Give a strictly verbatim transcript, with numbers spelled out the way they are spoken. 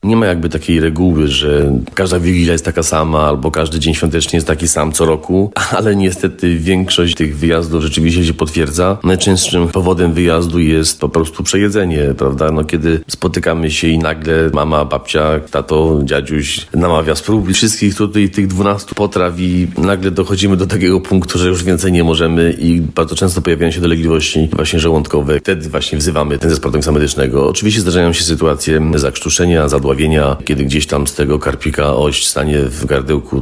Nie ma jakby takiej reguły, że każda Wigilia jest taka sama albo każdy dzień świąteczny jest taki sam co roku, ale niestety większość tych wyjazdów rzeczywiście się potwierdza. Najczęstszym powodem wyjazdu jest po prostu przejedzenie, prawda? No kiedy spotykamy się i nagle mama, babcia, tato, dziadziuś namawia spróbuj wszystkich tutaj tych dwunastu potraw i nagle dochodzimy do takiego punktu, że już więcej nie możemy i bardzo często pojawiają się dolegliwości właśnie żołądkowe. Wtedy właśnie wzywamy ten zespół ratownictwa medycznego. Oczywiście zdarzają się sytuacje zakrztuszenia, zadławienia, kiedy gdzieś tam z tego karpika oś stanie w gardełku